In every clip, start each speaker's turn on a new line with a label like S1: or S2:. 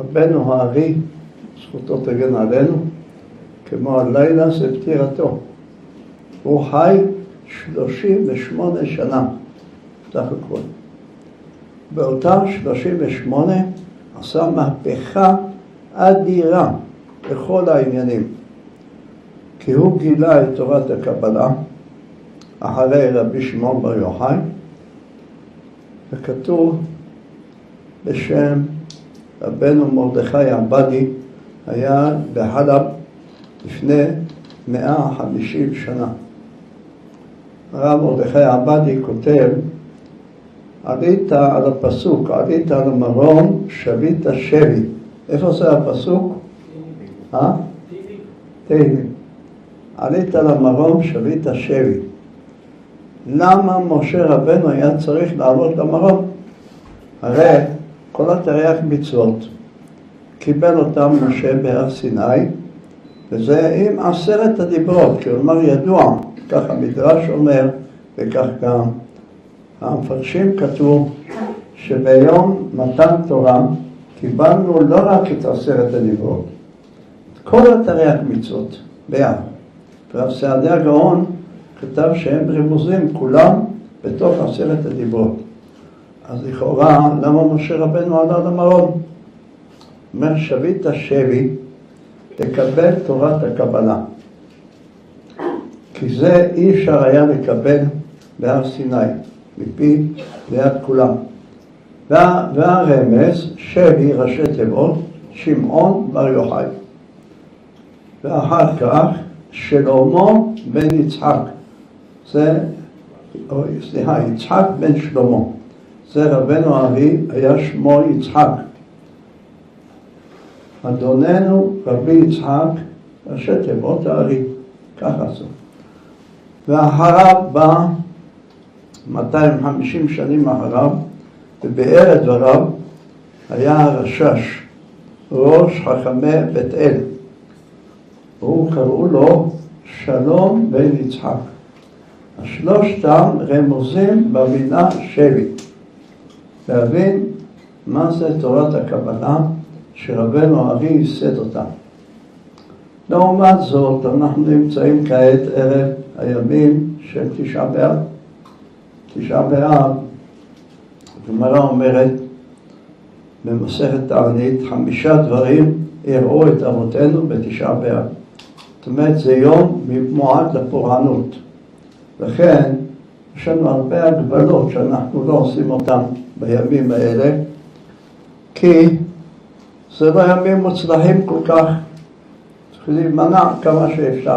S1: רבנו הארי, זכותו תגן עלינו, כמו הלילה זה פטירתו. הוא חי 38 שנה, סך הכל. באותם 38 עשה מהפכה אדירה בכל העניינים. כי הוא גילה את תורת הקבלה אחרי רבי שמעון בר יוחאי, וכתוב בשם רבנו מרדכי עבדי, היה בחלב לפני 150 שנה. הרב מרדכי עבדי כותב, עלית על הפסוק, עלית על המרום, שבית שבי. איפה זה הפסוק? תהילים. עלית על המרום, שבית שבי. למה משה רבנו היה צריך לעלות למרום? הרי כל התרי"ג מצוות קיבל אותם משה בהר סיני, וזה עם 10 הדיברות, כלומר ידוע, כך המדרש אומר, וכך גם המפרשים כתוב, שביום מתן תורה קיבלנו לא רק את 10 הדיברות, את כל התרי"ג מצוות ביחד. רב סעדיה גאון כתב שהם רמוזים כולם בתוך 10 הדיברות. אז לכאורה, למה משה רבנו עלה למרום? אומר, שבית שבי, תקבל תורת הקבלה. כי זה אי אפשר היה לקבל בהר סיני, מפי ליד כולם. והרמז, שבי ראשי תיבות, שמעון בר יוחאי. ואחר כך, שלמה בן יצחק. יצחק בן שלמה. זה רבנו הארי, היה שמו יצחק. אדוננו רבי יצחק, ראשי תיבות הארי, ככה זה. ואחריו בא 250 שנים אחריו, ובאר דבריו היה הרשש, ראש חכמי בית אל. והוא קראו לו שלום בן יצחק. השלושתם רמוזים במילה שבי. להבין מה זה תורת הקבלה שרבנו הארי ייסד אותה. לעומת זאת, אנחנו נמצאים כעת ערב הימים של תשעה באב. תשעה באב, הגמרא אומרת במסכת תענית, 5 דברים הראו את אבותינו בתשעה באב. זאת אומרת, זה יום מועד לפורענות. לכן, יש לנו הרבה הגבלות שאנחנו לא עושים אותן בימים האלה, כי זה לא ימים מוצלחים כל כך, צריך להימנע כמה שאפשר.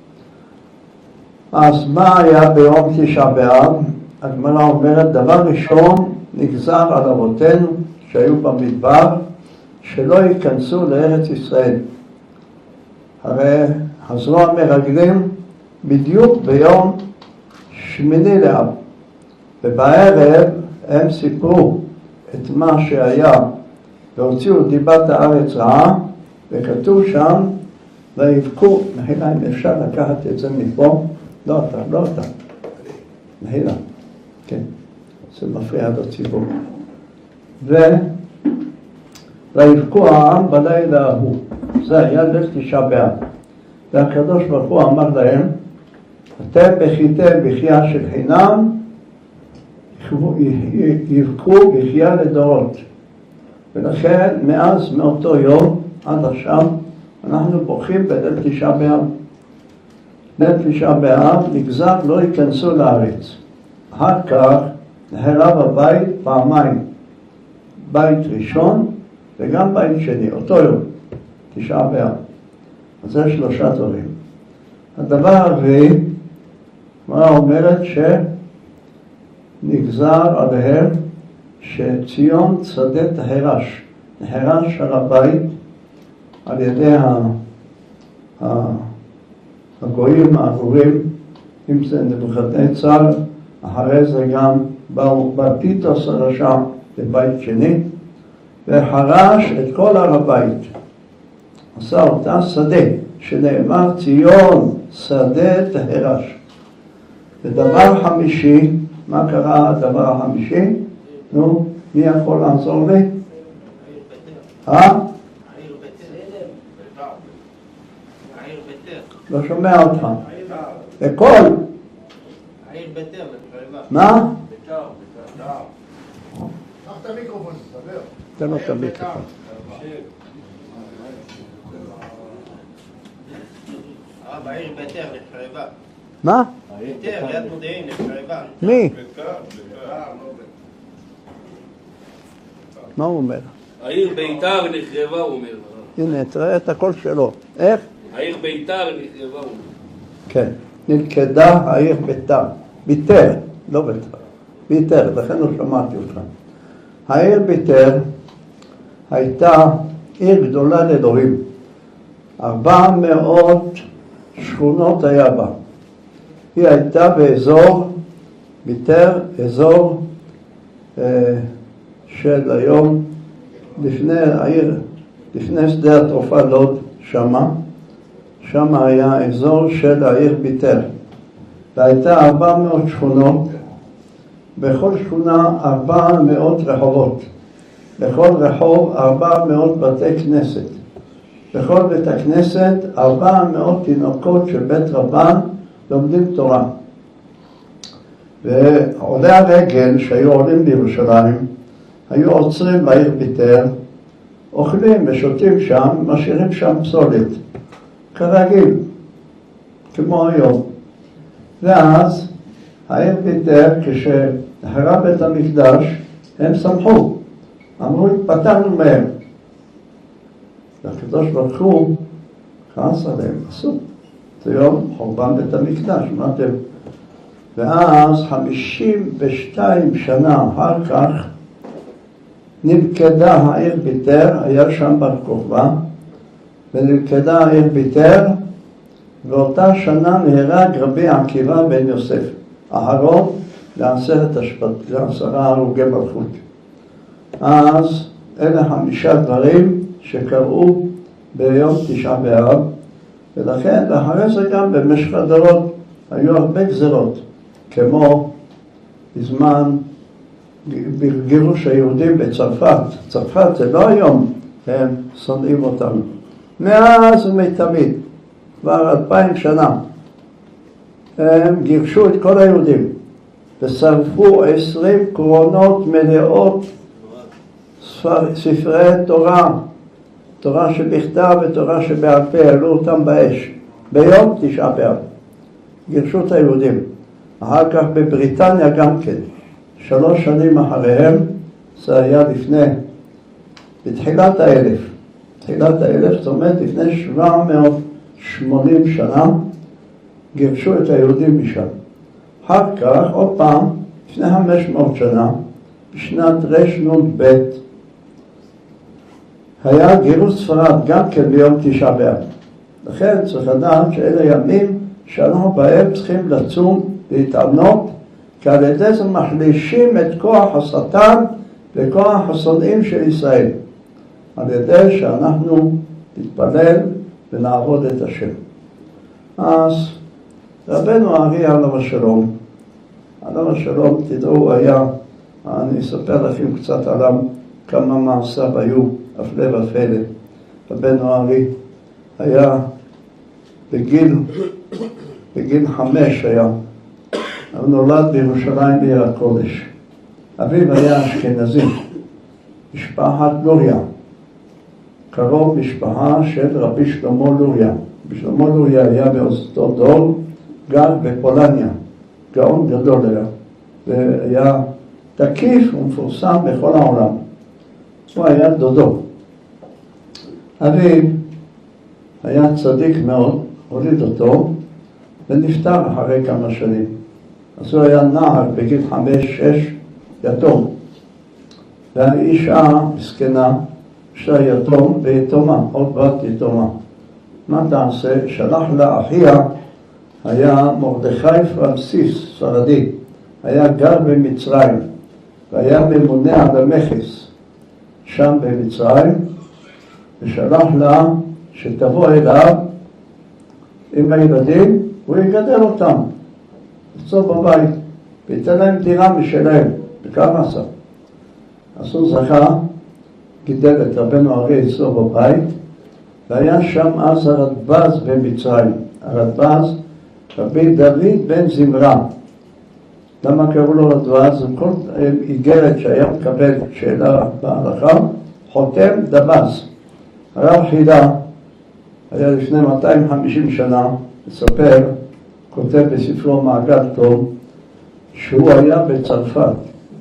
S1: אז מה היה ביום תשעה באב? הגמרא אומרת, דבר ראשון נגזר על אבותינו שהיו במדבר, שלא ייכנסו לארץ ישראל. הרי חזרו המרגלים בדיוק ביום 8 לאב, ובערב הם סיפרו את מה שהיה, והוציאו דיבת הארץ רעה, וכתוב שם, ויבכו, מחילה, אם אפשר לקחת את זה מפה, לא אתה, מחילה, כן, זה מפריע לציבור. ויבכו העם בלילה ההוא, זה היה ליל תשעה באב, והקדוש ברוך הוא אמר להם, אתם בכיתם בחייה של חינם, יבכו בחייה לדורות. ולכן מאז מאותו יום עד עכשיו אנחנו בוכים בליל תשעה באב. ליל תשעה באב נגזר לא ייכנסו לארץ. אחר כך נחרב הבית פעמיים, בית ראשון וגם בית שני, אותו יום, תשעה באב. אז זה 3 דברים. הדבר הרביעי, מה אומרת שנגזר עליהם שציון שדה תהרש, נחרש על הבית על ידי הגויים הארורים, אם זה נבוכדנצר, אחרי זה גם באו טיטוס הרשע לבית שני, וחרש את כל הר הבית. עשה אותה שדה, שנאמר ציון שדה תהרש. ודבר חמישי, מה קרה הדבר החמישי? נו, מי יכול לעזור לי? העיר
S2: ביתר. העיר ביתר.
S1: לא שומע אותך. בקול.
S2: העיר ביתר, לחייבה.
S1: מה?
S2: ביתר.
S3: קח את המיקרופון, תדבר.
S1: תן לו את המיקרופון.
S2: בעיר ביתר, לחייבה.
S1: מה?
S2: ביתר, ליד מודיעין, לחייבה.
S1: מי?
S2: ביתר.
S1: מה הוא אומר?
S4: העיר ביתר נחרבה, הוא אומר.
S1: הנה, תראה את הקול שלו. איך?
S4: העיר ביתר נחרבה, הוא אומר.
S1: כן. נלכדה העיר ביתר. ביתר, לא ביתר. ביתר, לכן לא שמעתי אותך. העיר ביתר הייתה עיר גדולה לאלוהים. 400 שכונות היה בה. היא הייתה באזור, ביתר, אזור של היום, לפני העיר, לפני שדה התעופה לוד, שמה היה אזור של העיר ביתר. והייתה 400 שכונות, בכל שכונה 400 רחובות, בכל רחוב 400 בתי כנסת, בכל בית הכנסת 400 תינוקות של בית רבן לומדים תורה. ועולי הרגל שהיו עולים בירושלים היו עוצרים בעיר ביתר, אוכלים ושותים שם, משאירים שם פסולת, כרגיל, כמו היום. ואז העיר ביתר, כשהחרב בית המקדש, הם שמחו, אמרו, התפתרנו מהם. והקדוש ברוך הוא כעס עליהם, עשו. זה יום חורבן בית המקדש, אמרתם. ואז 52 שנה אחר כך נלכדה העיר ביתר, היה שם בר כוכבא, ונלכדה העיר ביתר, ואותה שנה נהרג רבי עקיבא בן יוסף, האחרון ל10 הרוגי מלכות. אז אלה 5 דברים שקראו ביום 9 באב, ולכן לאחרי זה גם במשך הדורות היו הרבה גזרות, כמו בזמן גירוש היהודים בצרפת. צרפת זה לא היום, הם שונאים אותנו. מאז ומתמיד, כבר 2000 שנה, הם גירשו את כל היהודים ושרפו 20 קרונות מלאות ספרי תורה, תורה שבכתב ותורה שבעל פה, העלו אותם באש ביום 9 באב. גירשו את היהודים. אחר כך בבריטניה גם כן, 3 שנים אחריהם, זה היה בתחילת האלף. תחילת האלף, זאת אומרת לפני 780 שנה, גירשו את היהודים משם. אחר כך, עוד פעם, לפני 500 שנה, בשנת רנ"ב, היה גירוש ספרד גם כן ביום 9 באב. לכן צריך לדעת שאלה ימים שאנחנו בהם צריכים לצום להתענות, כי על ידי זה מחלישים את כוח השטן וכוח השונאים של ישראל, על ידי שאנחנו נתפלל ונעבוד את השם. אז רבנו הארי עליו השלום, תדעו, היה, אני אספר לכם קצת עליו, כמה מעשיו היו, הפלא ופלא. רבנו הארי היה בגיל 5 היה, הוא נולד בירושלים בעיר הקודש. אביו היה אשכנזי, משפחת לוריה, קרוב משפחה של רבי שלמה לוריה. רבי שלמה לוריה היה באותו דור, גר בפולניה, גאון גדול היה, והיה תקיף ומפורסם בכל העולם. הוא היה דודו. אביו היה צדיק מאוד, הוליד אותו, ונפטר אחרי כמה שנים. אז הוא היה נער בגיל 5-6, יתום. והאישה מסכנה, אישה יתום ויתומה, עוד בת יתומה. מה תעשה? שלח לה אחיה, היה מרדכי פרנסיס, ספרדי, היה גר במצרים, והיה ממונה על המכס שם במצרים, ושלח לה שתבוא אליו עם הילדים, הוא יגדל אותם, יצור בבית, ויתן להם דירה משלהם, בכמה עשה. אז הוא זכה גידל את רבנו אריה אצלו בבית, והיה שם אז הרדב"ז במצרים. הרדב"ז, רבי דוד בן זמרה. למה קראו לו רדב"ז? כל איגרת שהיה מקבל שאלה בהלכה, חותם דב"ז. הרב חידה, היה לפני 250 שנה, מספר, כותב בספרו מעגל טוב, שהוא היה בצרפת,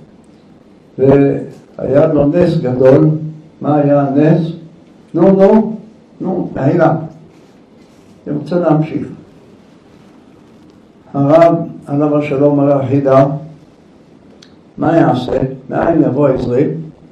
S1: והיה לו נס גדול. מה היה הנס? מהילה. אני רוצה להמשיך. הרב, עליו השלום, הרב חידה, מה יעשה? מאין יבוא עזרי?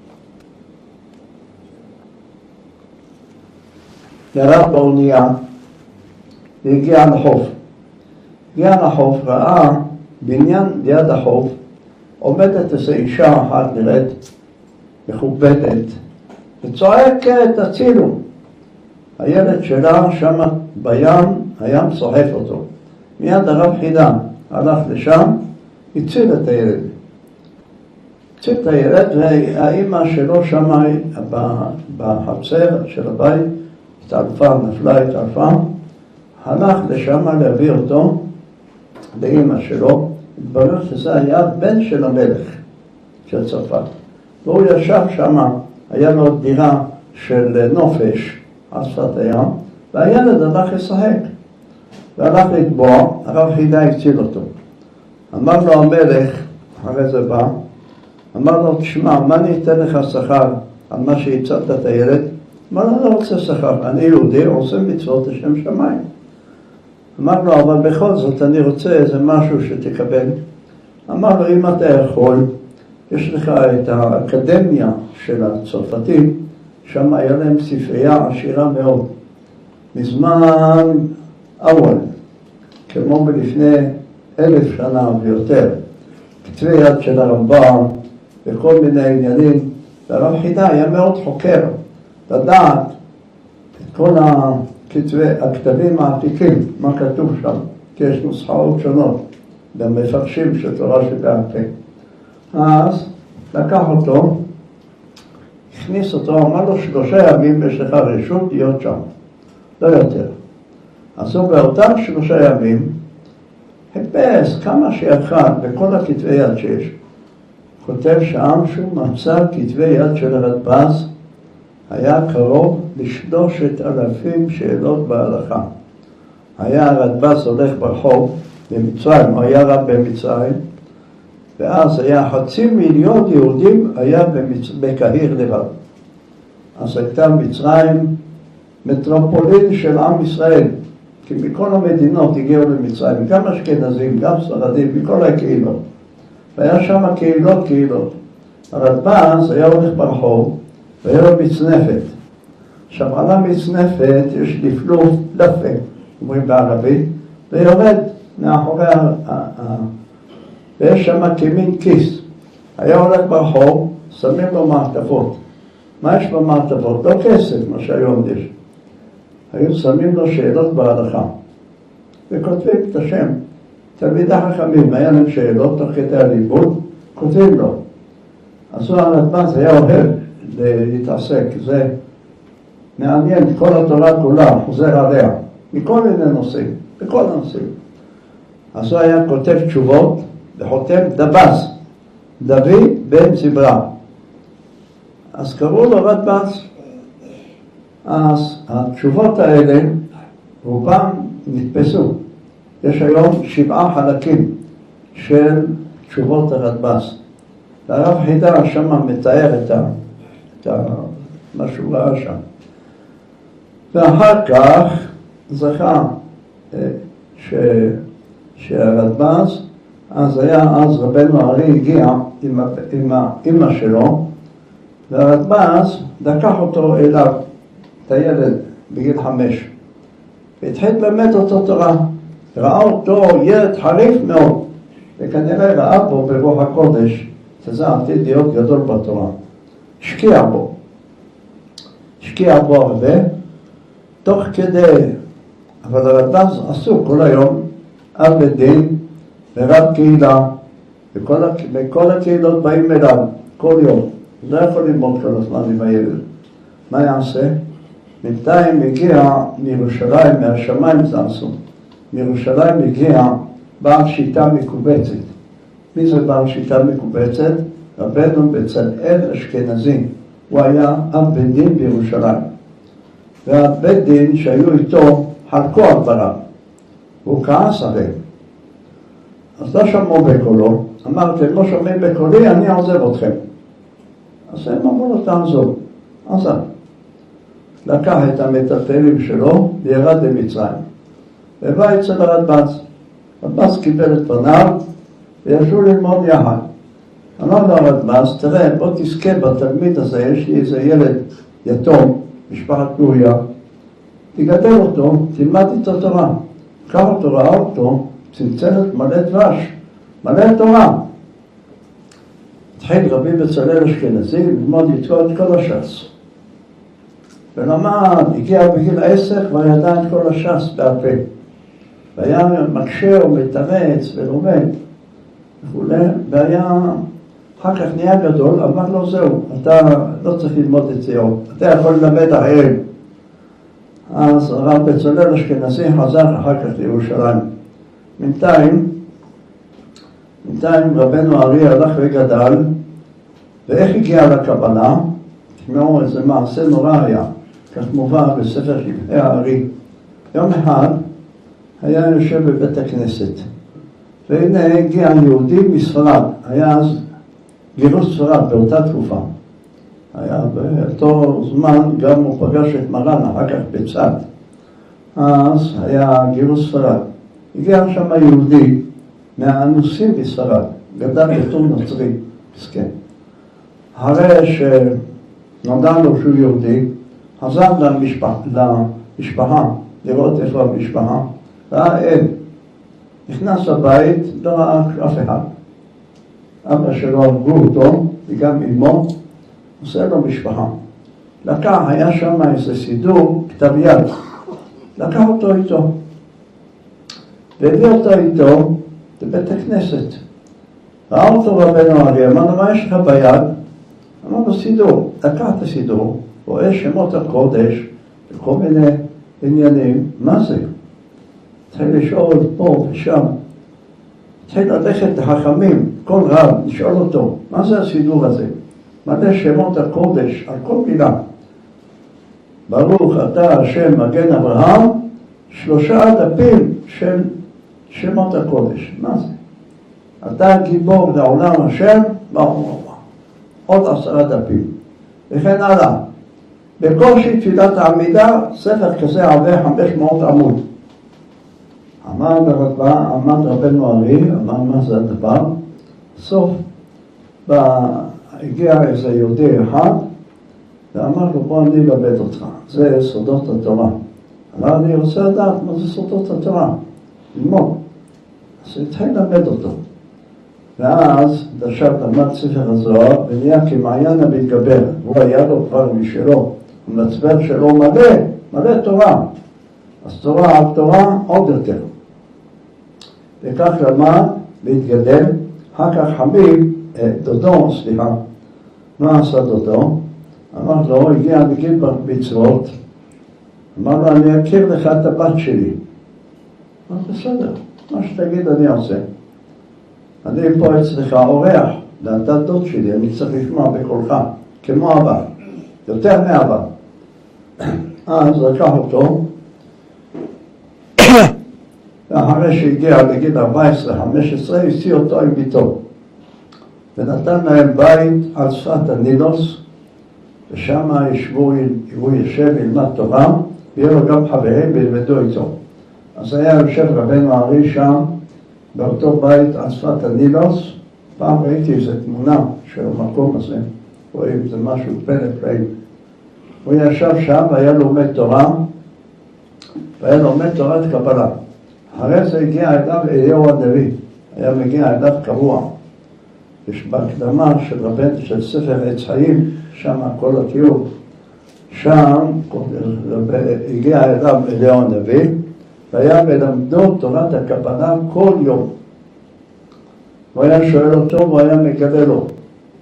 S1: ירד באונייה והגיע לחוף. הגיע לחוף, ראה בניין ליד החוף, עומדת איזו אישה אחת נראית מכובדת, וצועקת, תצילו. הילד שלה שם בים, הים סוחף אותו. מיד הרב חידה הלך לשם, הציל את הילד. הציל את הילד, והאימא שלו שם בחצר של הבית, התעלפה, נפלה, התעלפה, הלך לשם להביא אותו לאימא שלו. התברר שזה היה בן של המלך של צרפת. והוא ישב שם, היה לו דירה של נופש על שפת הים, והילד הלך לשחק. והלך לטבוע, הרב חידה הציל אותו. אמר לו המלך, אחרי זה בא, אמר לו, תשמע, מה אני אתן לך שכר על מה שהצלת את הילד? אמר לו, אני לא רוצה שכר, אני יהודי, עושה מצוות לשם שמיים. אמר לו, אבל בכל זאת אני רוצה איזה משהו שתקבל. אמר לו, אם אתה יכול, יש לך את האקדמיה של הצרפתים, שם היה להם ספרייה עשירה מאוד. מזמן אול, כמו בלפני 1000 שנה ויותר, כתבי יד של הרמב"ם וכל מיני עניינים, והרב חידה היה מאוד חוקר, לדעת את כל הכתבים העתיקים, מה כתוב שם, כי יש נוסחאות שונות, במפרשים של תורה שבעל פה. אז לקח אותו, הכניס אותו, אמר לו 3 ימים יש לך רשות להיות שם, לא יותר. אז הוא באותם 3 ימים, חיפש כמה שיכול בכל הכתבי יד שיש. כותב שם שהוא מצא כתבי יד של הרדב"ז, היה קרוב ל3,000 שאלות בהלכה. היה הרדב"ז הולך ברחוב במצרים, הוא היה רב במצרים, ואז היה 500,000 יהודים היה בקהיר לבד. אז הייתה מצרים מטרופולין של עם ישראל, כי מכל המדינות הגיעו למצרים, גם אשכנזים, גם ספרדים, מכל הקהילות. והיה שם קהילות. הרדב"ז היה הולך ברחוב, והיה לו מצנפת. עכשיו על המצנפת יש לפלוף לפק, אומרים בערבית, ויורד מאחורי ויש שם כמין כיס. היה הולך ברחוב, שמים לו מעטפות. מה יש במעטפות? לא כסף, מה שהיום יש. היו שמים לו שאלות בהלכה. וכותבים את השם. תלמידי חכמים, היה להם שאלות תוך כדי הלימוד, כותבים לו. אז הוא הרדב"ז היה אוהב להתעסק, זה מעניין, כל התורה כולה חוזר עליה, מכל מיני נושאים, בכל הנושאים. אז הוא היה כותב תשובות וחותם דב"ז, דוד בן זמרה. אז קראו לו רדב"ז. אז התשובות האלה רובם נתפסו. יש היום 7 חלקים של תשובות הרדב"ז. והרב חידה שם מתאר את מה שהוא ראה שם. ואחר כך זכה שהרדב"ז, אז רבנו אריה הגיע עם האמא שלו, והרדב"ז לקח אותו אליו, את הילד בגיל 5, והתחיל ללמד אותו תורה. ראה אותו ילד חריף מאוד, וכנראה ראה בו ברוח הקודש, שזה עתיד להיות גדול בתורה. השקיע בו הרבה, תוך כדי, אבל הרדב"ז עסוק כל היום, אב לדין ורב קהילה, וכל הקהילות באים אליו כל יום. לא יכול ללמוד כל הזמן עם הילד. מה יעשה? בינתיים הגיע מירושלים, מהשמיים זזו. מירושלים הגיע בעל שיטה מקובצת. מי זה בעל שיטה מקובצת? רבנו בצלאל אשכנזי. הוא היה אב בית דין בירושלים. והבית דין שהיו איתו חלקו על דבריו. הוא כעס עליהם. אז לא שמעו בקולו. אמרתם, לא שומעים בקולי, אני עוזב אתכם. אז הם אמרו לו, תעזוב. עזב. לקח את המטלטלים שלו וירד למצרים. ובא אצל הרדב"ז. הרדב"ז קיבל את פניו וישבו ללמוד יחד. אמר לו הרדב"ז, תראה, בוא תזכה בתלמיד הזה, יש לי איזה ילד יתום, משפחת גוריה, תגדל אותו, תלמד איתו תורה. קח אותו, ראה אותו, צנצנת מלא דבש, מלא תורה. התחיל רבי בצלאל אשכנזי ללמוד איתו את כל הש"ס. ולמד, הגיע בגיל 10, כבר ידע את כל הש"ס בעל-פה. והיה מקשר ומתרץ ולומד וכו'. והיה, אחר כך נהיה גדול, אמר לו זהו, אתה לא צריך ללמוד את זה עוד, אתה יכול ללמד אחרים. אז הרב בצלאל אשכנזי חזר אחר כך לירושלים. בינתיים רבנו ארי הלך וגדל, ואיך הגיע לקבלה? תשמעו, איזה מעשה נורא היה, כך מובא בספר שבחי הארי. יום אחד היה יושב בבית הכנסת, והנה הגיע יהודי מספרד, היה אז גירוש ספרד באותה תקופה. היה באותו זמן גם הוא פגש את מרן, אחר כך בצד. אז היה גירוש ספרד. הגיע שם יהודי מהאנוסים בספרד, גדל בתור נוצרי, מסכן. אחרי שנודע לו שהוא יהודי, חזר למשפחה, לראות איפה המשפחה, ראה אין. נכנס לבית, לא ראה אף אחד. אבא שלו הרגו אותו, וגם אמו, עושה לו משפחה. לקח, היה שם איזה סידור, כתב יד. לקח אותו איתו. והביא אותו איתו לבית הכנסת. ראה אותו רבנו ארי, אמר לו, מה יש לך ביד? אמר לו, סידור. לקח את הסידור, רואה שמות הקודש, וכל מיני עניינים. מה זה? התחיל לשאול פה ושם. התחיל ללכת לחכמים, כל רב, לשאול אותו, מה זה הסידור הזה? מלא שמות הקודש, על כל מילה. ברוך אתה השם מגן אברהם, 3 דפים של שמות הקודש. מה זה? אתה גיבור לעולם השם, עוד 10 דפים. וכן הלאה. בקושי תפילת העמידה, ספר כזה עבה 500 עמוד. עמד רבנו ארי, אמר מה זה הדבר? סוף, הגיע איזה יהודי אחד, ואמר לו בוא אני אלמד אותך, זה סודות התורה. אמר אני רוצה לדעת מה זה סודות התורה, ללמוד. אז התחיל ללמד אותו. ואז דשב למד ספר הזוהר, ונהיה כמעיין המתגבר. הוא היה לו כבר משלו, המצבר שלו מלא תורה. אז תורה על תורה עוד יותר. וכך למד והתגדל, אחר כך חביב, דודו, מה עשה דודו? אמר לו, הגיע בגיל מצוות, אמר לו, אני אכיר לך את הבת שלי. אמר, בסדר, מה שתגיד אני עושה. אני פה אצלך אורח, ואתה דוד שלי, אני צריך לשמוע בקולך, כמו אבא, יותר מאבא. אז לקח אותו, ואחרי שהגיע לגיל 14-15, הציע אותו עם ביתו. ונתן להם בית על שפת הנילוס, ושם הוא יושב ילמד תורה, ויהיה לו גם חברים וילמדו איתו. אז היה יושב רבנו ארי שם, באותו בית על שפת הנילוס. פעם ראיתי איזו תמונה של המקום הזה, רואים, זה משהו פלא. הוא ישב שם והיה לומד תורה, והיה לומד תורת קבלה. אחרי זה הגיע אליו אליהו הנביא, היה מגיע אליו קבוע. יש בהקדמה של רבנו של ספר עץ חיים, שם כל התיאור, שם הגיע אליו אליהו הנביא, והיה מלמדו תורת הקבלה כל יום. הוא היה שואל אותו והוא היה מגלה לו.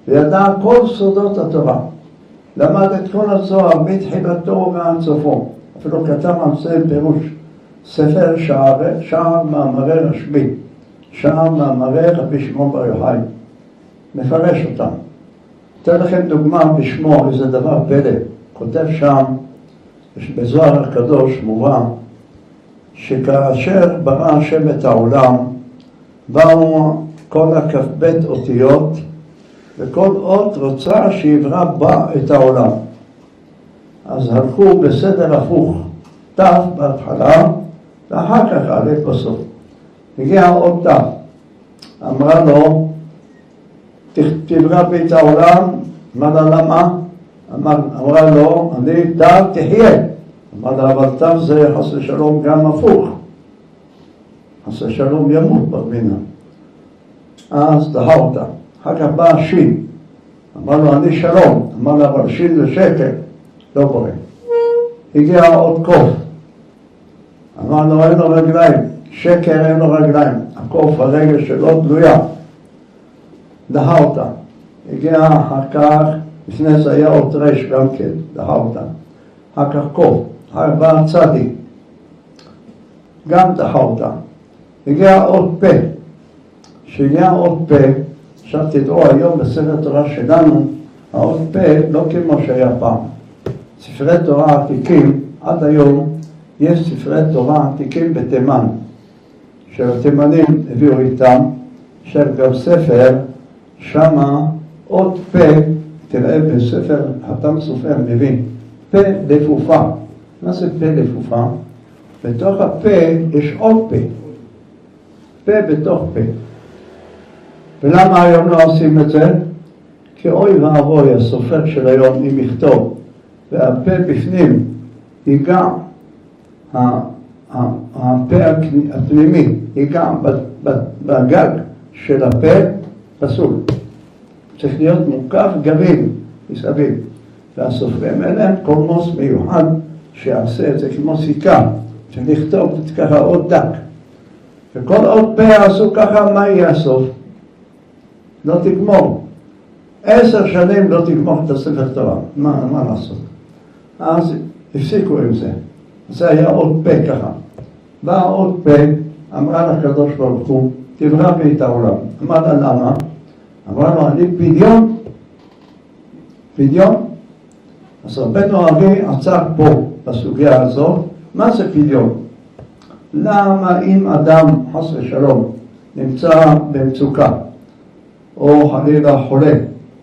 S1: וידע כל סודות התורה. למד את כל הזוהר מתחילתו ועד סופו. אפילו כתב על זה פירוש. ספר שער מאמרי רשב"י, שער מאמרי רבי שמעון בר יוחאי. מפרש אותם. אתן לכם דוגמה בשמו, איזה דבר פלא. כותב שם, בזוהר הקדוש מובא, שכאשר ברא השם את העולם, באו כל הכ"ב אותיות, וכל אות רוצה שיברא בה את העולם. אז הלכו בסדר הפוך, ת' בהתחלה, ואחר כך א' בסוף. הגיע עוד ת', אמרה לו, תברא בי את העולם, אמר לה למה? אמרה לו, אני ת' תחיה. אמר לה, אבל ת' זה חס ושלום גם הפוך. חס ושלום ימות ברמינה. אז דחה אותה. אחר כך בא שין. אמר לו, אני שלום. אמר לה, אבל שין זה שקר. לא קורה. הגיע עוד קוף. אמר לו, אין לו רגליים. שקר אין לו רגליים. הקוף, הרגל שלו תלויה. דחה אותה. הגיע אחר כך, לפני זה היה עוד רש גם כן. דחה אותה. אחר כך קוף. אחר בא צדיק. גם דחה אותה. הגיע עוד פה. שהגיע עוד פה, עכשיו תדעו היום בספר תורה שלנו, העוד פה לא כמו שהיה פעם. ספרי תורה עתיקים, עד היום יש ספרי תורה עתיקים בתימן, שהתימנים הביאו איתם, גם ספר, שמה עוד פה, תראה בספר חתם סופר מבין, פה לפופה. מה זה פה לפופה? בתוך הפה יש עוד פה, פה בתוך פה. ולמה היום לא עושים את זה? כי אוי ואבוי, הסופר של היום, אם יכתוב, והפה בפנים ייגע, הפה הפנימי ייגע בגג של הפה, פסול. צריך להיות מוקף גבים מסביב. והסופרים אין להם קולמוס מיוחד שיעשה את זה כמו סיכה, שנכתוב ככה עוד דק. וכל עוד פה יעשו ככה, מה יהיה הסוף? לא תגמור. 10 שנים לא תגמור את הספר תורה. מה לעשות? אז הפסיקו עם זה. זה היה עוד פה ככה. בא עוד פה, אמרה לקדוש ברוך הוא, תברא בי את העולם. אמר לה למה? אמרה לו, אני פדיון. פדיון? אז רבנו ארי עצר פה בסוגיה הזאת. מה זה פדיון? למה אם אדם, חס ושלום, נמצא במצוקה, או חלילה חולה,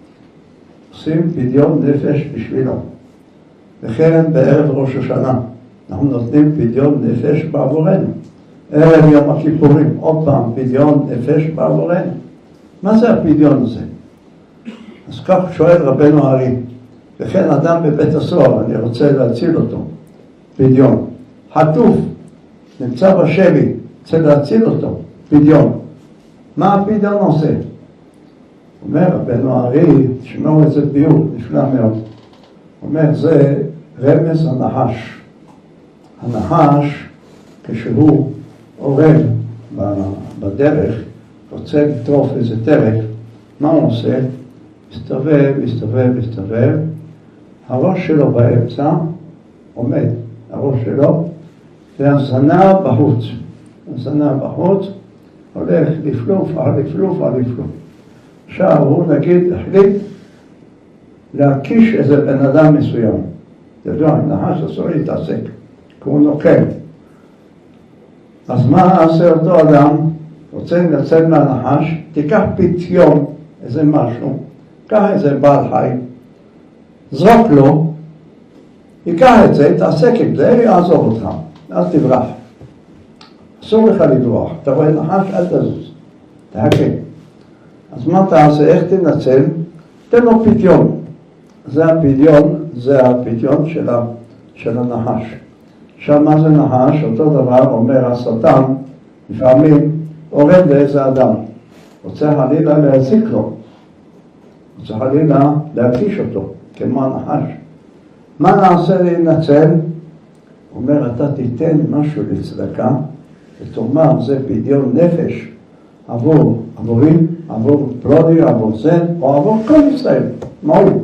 S1: עושים פדיון נפש בשבילו. וכן בערב ראש השנה, אנחנו נותנים פדיון נפש בעבורנו. ערב יום הכיפורים, עוד פעם, פדיון נפש בעבורנו. מה זה הפדיון הזה? אז כך שואל רבנו ארי, וכן אדם בבית הסוהר, אני רוצה להציל אותו, פדיון. חטוף, נמצא בשבי, רוצה להציל אותו, פדיון. מה הפדיון עושה? אומר רבנו ארי, תשמעו את זה ביור, נפלא מאוד. אומר, זה רמז הנחש. הנחש, כשהוא עורב בדרך, רוצה לטרוף איזה טרף, מה הוא עושה? מסתובב, מסתובב, מסתובב, הראש שלו באמצע, עומד, הראש שלו, והזנב בחוץ. הזנב בחוץ, הולך לפלוף, לפלוף, לפלוף. עכשיו הוא נגיד החליט להקיש איזה בן אדם מסוים. אתה יודע, נחש אסור להתעסק, כי הוא נוקם. אז מה עשה אותו אדם? רוצה לנצל מהנחש, תיקח פתיון, איזה משהו, קח איזה בעל חי, זרוק לו, ייקח את זה, תעסק עם זה, יעזוב אותך, אז תברח. אסור לך לברוח, אתה רואה נחש, אל תזוז, תחכה. אז מה תעשה? איך תנצל? תן לו פתיון. זה הפתיון של הנחש. עכשיו מה זה נחש? אותו דבר אומר השטן, לפעמים עורב לאיזה אדם. רוצה חלילה להזיק לו. רוצה חלילה להקיש אותו, כמו הנחש. מה נעשה להינצל? אומר, אתה תיתן משהו לצדקה, ותאמר, זה פדיון נפש עבורי, עבור פלוני, עבור זה, או עבור כל ישראל, מה הוא?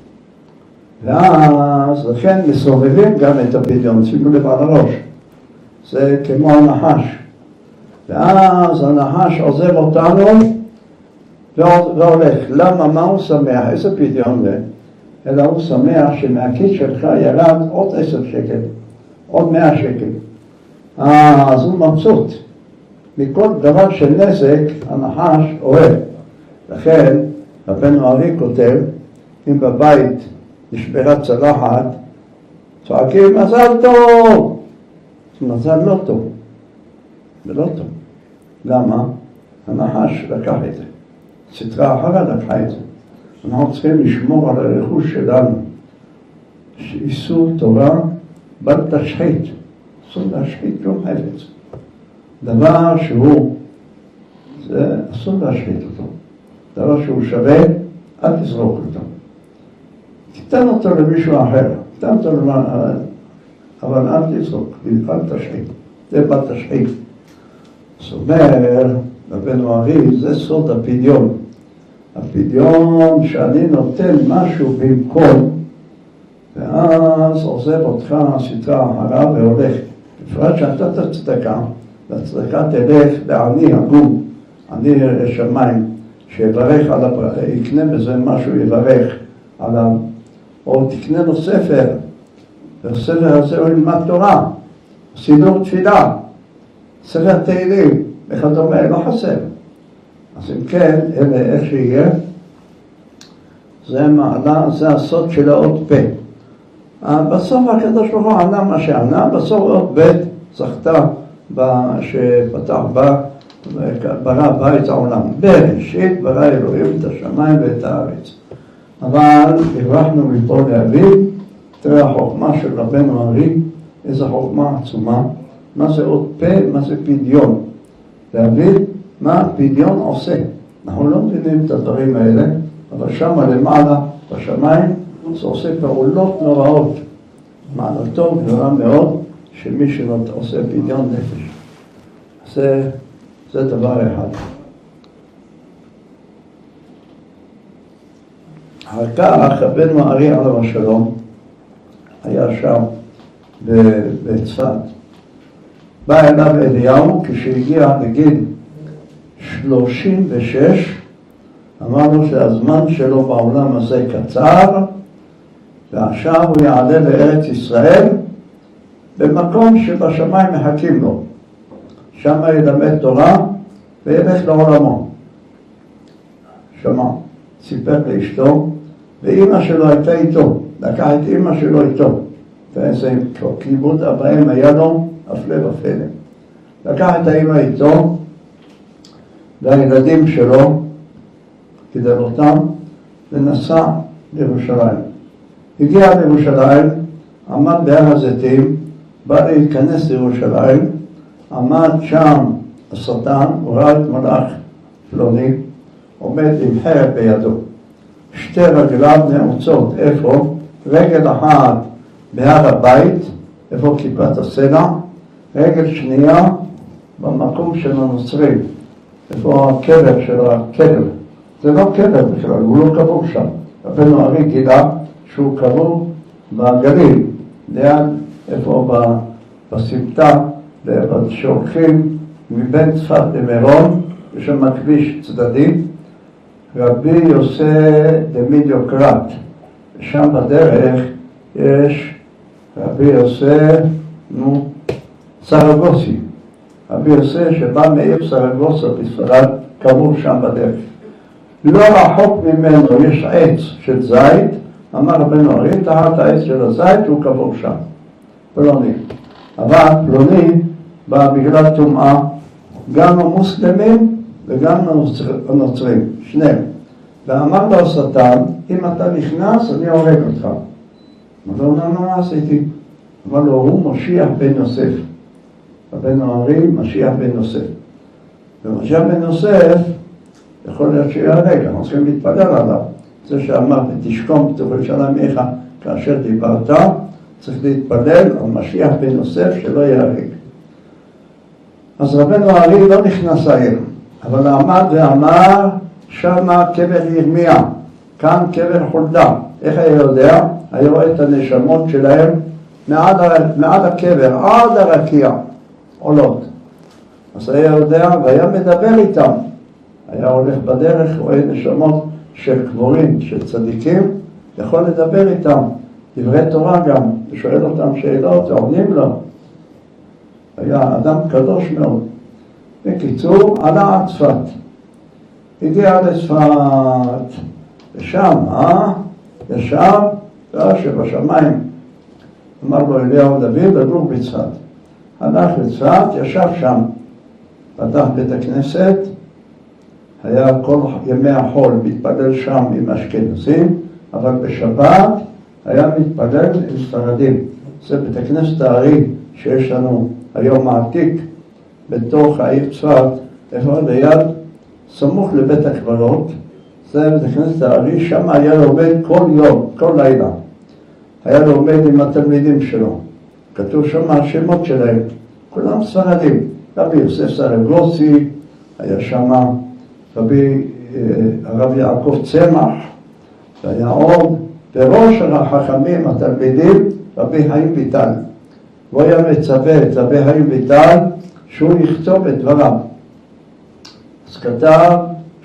S1: ואז לכן מסובבים גם את הפדיון, שימו לב על הראש. זה כמו הנחש. ואז הנחש עוזב אותנו והולך. למה? מה הוא שמח? איזה פדיון זה? אלא הוא שמח שמהכיס שלך ירד עוד 10 שקל, עוד 100 שקל. אז הוא מבסוט. מכל דבר של נזק הנחש אוהב. לכן רבנו ארי כותב, אם בבית נשברה צלחת, צועקים מזל טוב. מזל לא טוב. זה לא טוב. למה? הנחש לקח את זה. סטרה אחרת לקחה את זה. אנחנו צריכים לשמור על הרכוש שלנו. איסור תורה בל תשחית. אסור להשחית שום חפץ. דבר שהוא, זה אסור להשחית אותו. דבר שהוא שווה, אל תזרוק אותו. תיתן אותו למישהו אחר. תיתן אותו אבל אל תזרוק, אל תשחית. זה בל תשחית. זאת אומרת, רבנו ארי, זה סוד הפדיון. הפדיון שאני נותן משהו במקום, ואז עוזב אותך סטרה אחריו והולך. בפרט שאתה תצדקה, והצדקה תלך לעני הגון, עני שמיים, שיברך על יקנה בזה משהו, יברך עליו, או תקנה לו ספר, והספר הזה הוא ילמד תורה, סידור תפילה, ספר תהילים, וכדומה, לא חסר. אז אם כן, אלה איך שיהיה, זה מעלה, זה הסוד של האות ב'. בסוף הקדוש ברוך הוא ענה מה שענה, בסוף אות ב' זכתה שפתח בה, ברא את העולם. בראשית ברא אלוהים את השמיים ואת הארץ. אבל הברחנו מפה להבין, תראה החוכמה של רבנו ארי, איזו חוכמה עצומה, מה זה אות פ', מה זה פדיון. להבין מה הפדיון עושה. אנחנו לא מבינים את הדברים האלה, אבל שם למעלה, בשמיים, זה עושה פעולות נוראות. מעלתו גדולה מאוד, שמי שעושה פדיון נפש. זה דבר אחד. אחר כך, רבנו ארי עליו השלום, היה שם בצפת. בא אליו אליהו, כשהגיע לגיל 36, אמרנו שהזמן שלו בעולם הזה קצר, ועכשיו הוא יעלה לארץ ישראל, במקום שבשמיים מחכים לו. שם ילמד תורה וילך לעולמו. שמע, סיפר לאשתו, ואמא שלו הייתה איתו, לקח את אמא שלו איתו. ואיזה כיבוד אברהם היה לו, הפלא ופלא. לקח את האמא איתו, והילדים שלו, גידל אותם, ונסע לירושלים. הגיע לירושלים, עמד בהר הזיתים, בא להיכנס לירושלים, עמד שם השטן, הוא ראה את מלאך פלוני, עומד עם חרב בידו. שתי רגליו נעוצות, איפה? רגל אחת בהר הבית, איפה כיפת הסלע, רגל שנייה במקום של הנוצרים, איפה הכלב של הכלב. זה לא כלב בכלל, הוא לא קבור שם. רבנו ארי גילה שהוא קבור בגליל, ליד איפה בסמטה, שהולכים מבין צפת למירון, יש שם כביש צדדי, רבי יוסי דמידיוקרט. שם בדרך יש רבי יוסי סרגוסי. רבי יוסי שבא מעיר סרגוסה בספרד, קבור שם בדרך. לא רחוק ממנו יש עץ של זית, אמר רבנו ארי, תחת העץ של הזית הוא קבור שם, פלוני. אבל פלוני בא בגלל טומאה, גם המוסלמים וגם הנוצרים, שניהם. ואמר לו השטן, אם אתה נכנס אני הורג אותך. אמר לו, מה עשיתי? אמר לו, הוא משיח בן יוסף. רבנו ארי, משיח בן יוסף. ומשיח בן יוסף, יכול להיות שיהרג, אנחנו צריכים להתפלל עליו. זה שאמר, ותשכום בתוך שנה מיך כאשר דיברת, צריך להתפלל על משיח בן יוסף שלא יהרג. אז רבנו ארי לא נכנס העיר, אבל עמד ואמר, שם קבר ירמיה, כאן קבר חולדה. איך היה יודע? היה רואה את הנשמות שלהם מעד הקבר, עד הרקיע, עולות. אז היה יודע והיה מדבר איתם. היה הולך בדרך, רואה נשמות של קבורים, של צדיקים, יכול לדבר איתם. דברי תורה גם, ושואל אותם שאלות, ועונים לו. היה אדם קדוש מאוד. בקיצור, עלה עד צפת. הגיע לצפת, ושם, ישב, שבשמיים. אמר לו אליהו דוד, לגור בצפת. הלך לצפת, ישב שם. פתח בית הכנסת, היה כל ימי החול מתפלל שם עם אשכנזים, אבל בשבת היה מתפלל עם ספרדים. זה בית הכנסת הארי שיש לנו היום העתיק בתוך העיר צפת, איפה ליד, סמוך לבית הקברות. זה בית הכנסת הארי, שם היה לומד כל יום, כל לילה. היה לומד עם התלמידים שלו. כתוב שם השמות שלהם, כולם ספרדים. רבי יוסף סרגוסי היה שם, הרב יעקב צמח, והיה עוד, וראש החכמים, התלמידים, רבי חיים ויטל. הוא היה מצווה את רבי חיים ויטל שהוא יכתוב את דבריו. אז כתב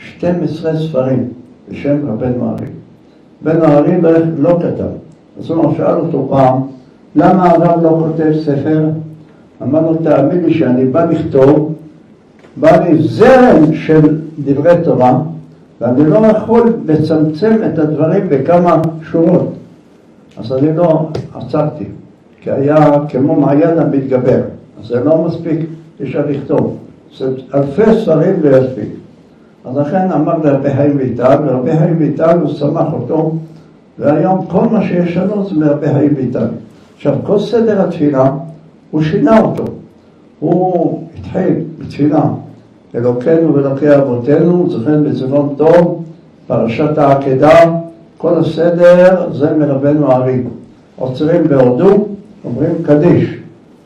S1: 12 ספרים בשם רבנו ארי. רבנו ארי לא כתב. אז הוא שאל אותו פעם, למה הרב לא כותב ספר? אמר לו, תאמין לי שאני בא לכתוב, בא לי זרם של דברי תורה, ואני לא יכול לצמצם את הדברים בכמה שורות. אז אני לא עצרתי, כי היה כמו מעיין המתגבר. אז זה לא מספיק, אפשר לכתוב. זה אלפי ספרים לא יספיק. אז לכן אמר לרבי חיים ויטל, ורבי חיים ויטל הוא שמח אותו, והיום כל מה שיש לנו זה מרבי חיים ויטל. עכשיו, כל סדר התפילה, הוא שינה אותו. הוא התחיל בתפילה. אלוקינו ואלוקי אבותינו, זכרנו בצבון טוב, פרשת העקדה, כל הסדר זה מרבנו ארי. עוצרים בהודו, אומרים קדיש.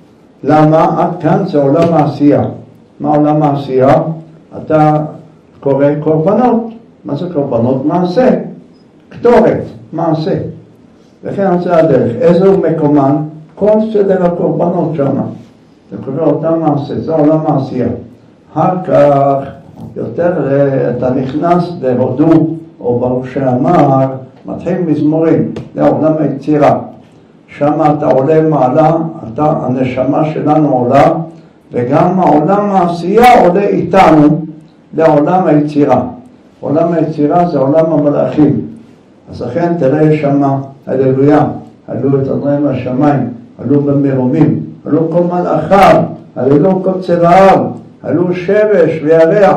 S1: למה? עד כאן זה עולם העשייה. מה עולם העשייה? אתה קורא קורבנות. מה זה קורבנות? מעשה. כתורת, מעשה. וכן זה הדרך. איזה הוא מקומן? כל סדר הקורבנות שם. זה קורא אותם מעשה, זה עולם העשייה. אחר כך, יותר אתה נכנס בהודו, או ברוך שאמר, מתחיל מזמורים, זה עולם היצירה. שם אתה עולה מעלה, הנשמה שלנו עולה, וגם העולם העשייה עולה איתנו לעולם היצירה. עולם היצירה זה עולם המלאכים. אז לכן תראה שם, הללויה, עלו את אדוני מהשמיים, עלו במרומים, עלו כל מלאכיו, עלו כל צבאיו, עלו שמש וירח,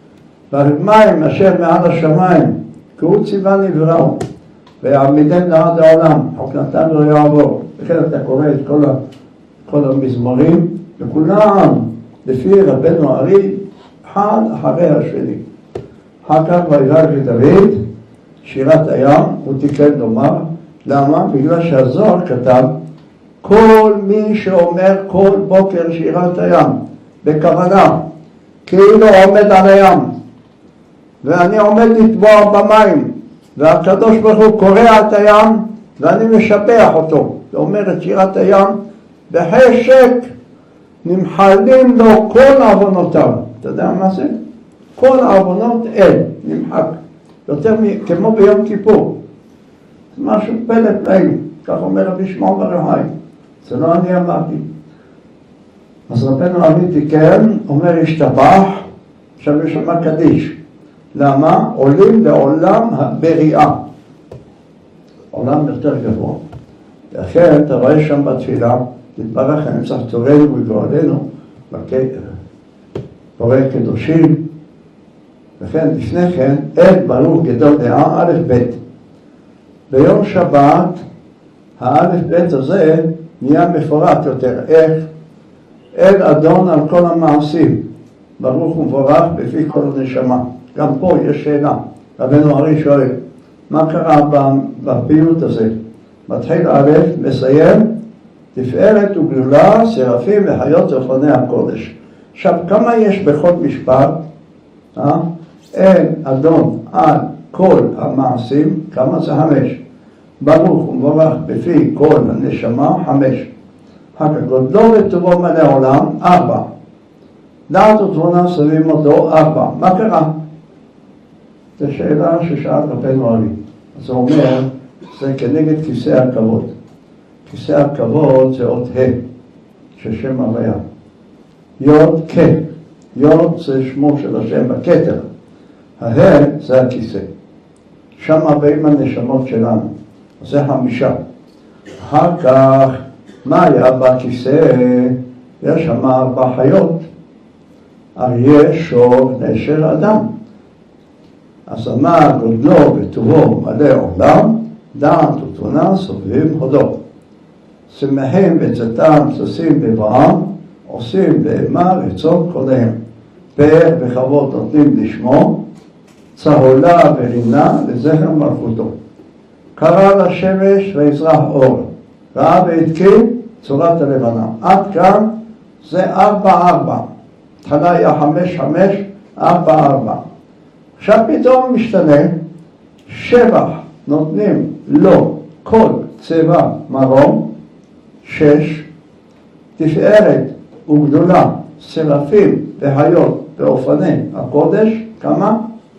S1: והמים אשר מעל השמיים, כי הוא ציווה נבראו, ויעמידן לעד העולם, חוק נתן לא יעבור. וכן אתה קורא את כל המזמורים, וכולם, לפי רבנו ארי, אחד אחרי השני. אחר כך ויברך לדוד, שירת הים, הוא תיקן לומר, למה? בגלל שהזוהר כתב, כל מי שאומר כל בוקר שירת הים, בכוונה, כאילו עומד על הים, ואני עומד לטבוע במים, והקדוש ברוך הוא קורע את הים, ואני משבח אותו. זה אומר את שירת הים, בחשק נמחלים לו כל עוונותיו. אתה יודע מה זה? כל העוונות נמחק. יותר כמו ביום כיפור. זה משהו פלא פלאים, כך אומר רבי שמעון בר יוחאי. זה לא אני אמרתי. אז רבנו ארי תיקן, אומר השתבח, עכשיו יש שם קדיש. למה? עולים לעולם הבריאה. עולם יותר גבוה. לכן אתה רואה שם בתפילה, תתברך אני צריך תורנו וגואלנו, פורא קדושים. וכן לפני כן, אל ברוך גדול דעה, א' ב'. ביום שבת, האלף ב' הזה נהיה מפורט יותר. איך? אל אדון על כל המעשים. ברוך ומבורך בפי כל הנשמה. גם פה יש שאלה. רבנו ארי שואל, מה קרה בפיוט הזה? מתחיל א', מסיים, תפארת וגלולה, שרפים וחיות זפוני הקודש. עכשיו, כמה יש בכל משפט? אין אדון על כל המעשים, כמה זה 5? ברוך ומבורך בפי כל הנשמה 5. אחר כך גודלו וטובו מלא עולם 4. דעת ותבונה סביב אותו 4. מה קרה? זו שאלה ששאל רבנו ארי. אז הוא אומר, זה כנגד כיסא הכבוד. כיסא הכבוד זה אות ה' ששם הוויה. יוד כ'. יוד זה שמו של השם בכתר. ה' זה הכיסא. שם באים הנשמות שלנו. זה 5. אחר כך, מה היה בכיסא? יש שם 4 חיות. אריה, שור, נשר, אדם. אז אמר גודלו וטובו מלא עולם, דעת ותבונה סובבים הודו. שמחים וצאתם ששים בברם, עושים בהמה רצון קודם. פאר וכבוד נותנים לשמו, צהולה ורינה לזכר מלכותו. קרא לשמש ויזרח אור, ראה והתקין צורת הלבנה. עד כאן זה 4-4. התחלה היה 5-5, 4-4. עכשיו פתאום משתנה, שבח נותנים לו כל צבע מרום, 6, תפארת וגדולה, סרפים והיות באופני הקודש, כמה?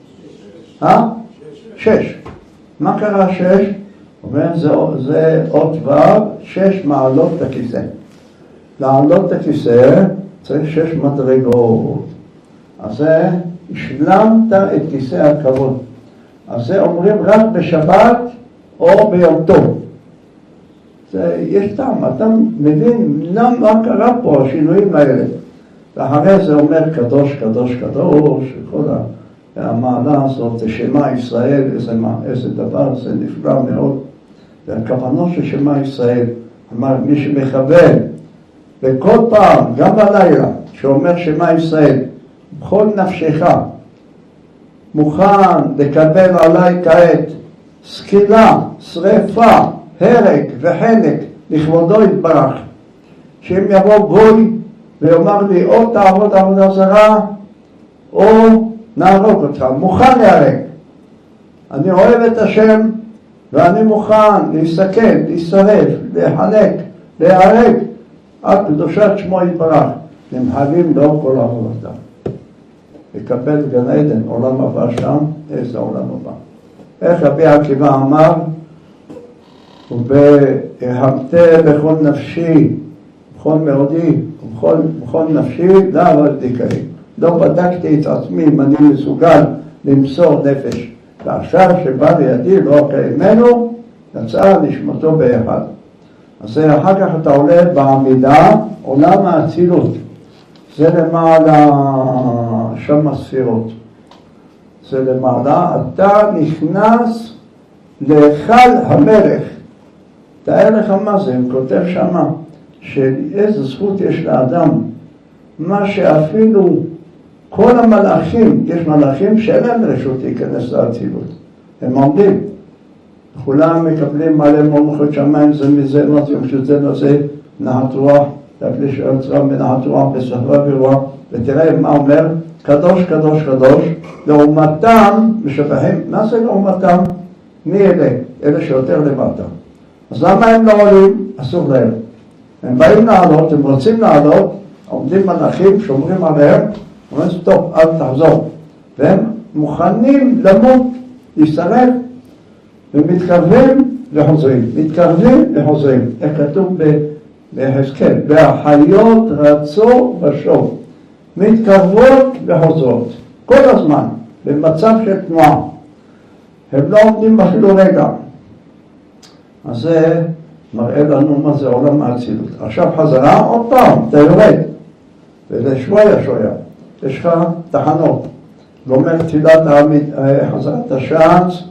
S1: 6. מה קרה 6? אומר, זה אות ו' 6 מעלות את הכיסא. לעלות את הכיסא צריך 6 מדרגות. אז זה השלמת את כיסא הכבוד. אז זה אומרים רק בשבת או ביום טוב. יש טעם, אתה מבין למה קרה פה השינויים האלה. ואחרי זה אומר קדוש, קדוש, קדוש, וכל המעלה הזאת, שמה ישראל, איזה דבר, זה נפלא מאוד. והכוונות של שמה ישראל, אמר מי שמכוון, וכל פעם, גם בלילה, שאומר שמה ישראל, בכל נפשך, מוכן לקבל עליי כעת סקילה, שריפה, הרג וחנק לכבודו יתברך, שאם יבוא גוי ויאמר לי או תעבוד עבודה זרה או נהרוג אותך, מוכן להרג. אני אוהב את השם ואני מוכן להסתכל, להשרף, להחלק, להרג עד קדושת שמו יתברך. נמחלים לו כל עבודתם. לקבל גן עדן, עולם הבא שם, איזה עולם הבא. איך רבי עקיבא אמר? ובהמתה בכל נפשי, בכל מאודי, בכל נפשי, לא עבדתי כעת. לא בדקתי את עצמי אם אני מסוגל למסור נפש. ועכשיו שבא לידי לא כאמנו, יצאה נשמתו באחד. אז אחר כך אתה עולה בעמידה, עולם האצילות. זה למעלה שם הספירות. זה למעלה, אתה נכנס להיכל המלך. תאר לך מה זה, הם כותב שמה, שאיזה זכות יש לאדם, מה שאפילו כל המלאכים, יש מלאכים שאין להם רשות להיכנס לאצילות. הם עומדים. כולם מקבלים מלא מלכות שמיים, זה מזה נוצאים, שזה נושא נחת רוח, להפליש עצרם בנחת רוח, בסחרה ורוח, ותראה מה אומר, קדוש, קדוש, קדוש, לעומתם משבחים, מה זה לעומתם? מי אלה? אלה שיותר למטה. אז למה הם לא עולים? אסור להם. הם באים לעלות, הם רוצים לעלות, עומדים מלאכים, שומרים עליהם, אומרים סטופ, אל תחזור. והם מוכנים למות, להישרף, ומתקרבים וחוזרים. מתקרבים וחוזרים. איך כתוב בהסכם, והחיות רצו ושוב. מתקרבות וחוזרות. כל הזמן, במצב של תנועה. הם לא עומדים אפילו רגע. אז זה מראה לנו מה זה עולם האצילות. עכשיו חזרה, עוד פעם, אתה יורד. וזה שויה. יש לך תחנות. גומר תפילת חזרת השעץ,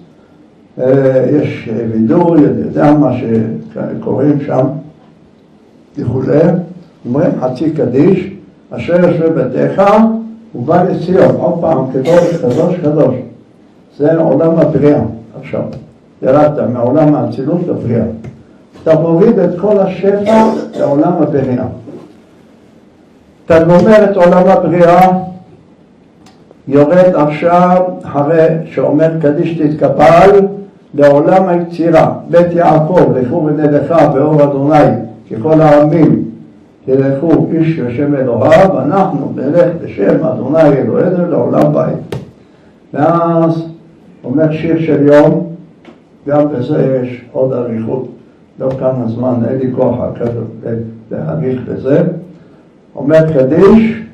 S1: יש וידור, אני יודע מה שקוראים שם, וכולי. אומרים חצי קדיש, אשר ישווה ביתך ובא לציון. עוד פעם, קדוש. זה עולם הבריאה עכשיו. ירדת מעולם האצילות לבריאה. אתה מוריד את כל השפע לעולם הבריאה. אתה גומר את עולם הבריאה, יורד עכשיו, אחרי שאומר קדיש תתקפל, לעולם היצירה. בית יעקב, לכו ונלכה באור אדוני, ככל העמים, ילכו איש בשם אלוהיו, אנחנו נלך בשם אדוני אלוהינו לעולם בית. ואז אומר שיר של יום, גם בזה יש עוד אריכות, לא כמה זמן, אין לי כוח להאריך בזה. אומר קדיש,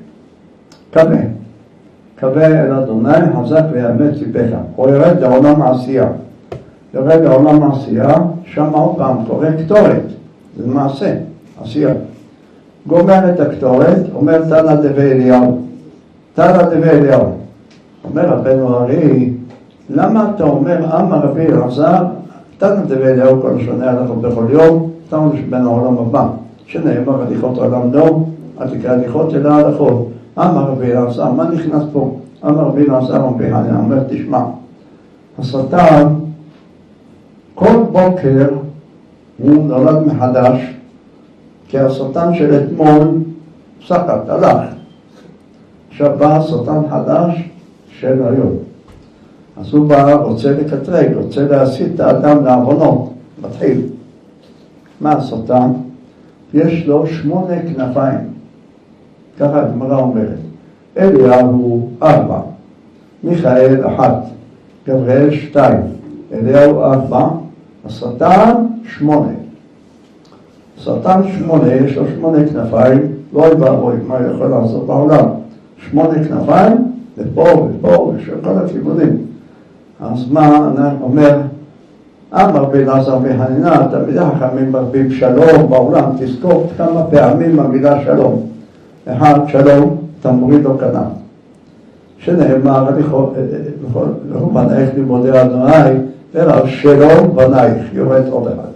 S1: קווה אל אדוני, חזק ויאמץ ליבך. הוא ירד לעולם העשייה. יורד לעולם העשייה, שם עוד פעם קורא קטורת, זה מעשה, עשייה. גומר את הקטורת, אומר תנא דבי אליהו. תנא דבי אליהו. אומר רבנו ארי, למה אתה אומר אמר רבי אלעזר, תנא דבי אליהו כל השונה הלכו בכל יום, תנא שבין העולם הבא, שנאמר הליכות העולם לא, אל תקרא הליכות אלא הלכות. אמר רבי אלעזר, מה נכנס פה? אמר רבי אלעזר אני אומר תשמע, השטן כל בוקר הוא נולד מחדש, כי השטן של אתמול סחט, הלך. עכשיו בא השטן חדש של היום. אז הוא בא, רוצה לקטרג, רוצה להסיט את האדם לעוונות, מתחיל. מה השטן? יש לו 8 כנפיים. ככה הגמרא אומרת. אליהו 4, מיכאל 1, גבריאל 2, אליהו 4, השטן 8. השטן 8, יש לו 8 כנפיים, לא אוי ואבוי, מה הוא יכול לעשות בעולם? 8 כנפיים, ופה ופה, וכל הכיוונים. אז מה אומר? אמר רבי אלעזר וחנינא, תלמידי חכמים מרבים שלום בעולם, תזכור כמה פעמים המילה שלום. אחד, שלום, אתה מוריד לו כנף. שנאמר, לא בנייך לימודי אדוני, אלא שלום בנייך, יורד עוד אחד.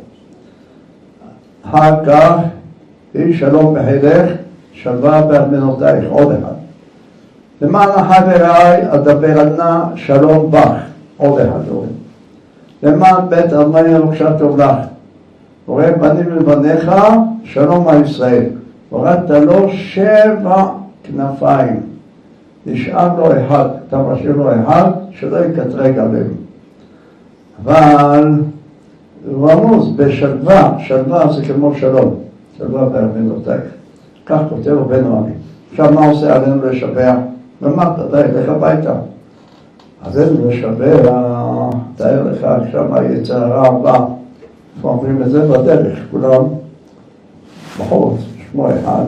S1: אחר כך, היא שלום בחילך, שלווה בארמנותייך, עוד אחד. למען חבריי, אדבר על נא שלום בך, עוד אחד. למען בית אדוני בבקשה טוב לך. וראה בנים לבניך, שלום על ישראל. הורדת לו 7 כנפיים. נשאר לו אחד, אתה משאיר לו אחד, שלא יקטרג עליהם. אבל רמוז בשלווה, שלווה זה כמו שלום, שלווה בארמנותייך. כך כותב רבנו ארי. עכשיו מה עושה עלינו לשבח? ואמרת, די, לך הביתה. עלינו לשבח, תאר לך עכשיו היצר הרע הבא. אנחנו אומרים את זה בדרך, כולם בחוץ, שמו אחד.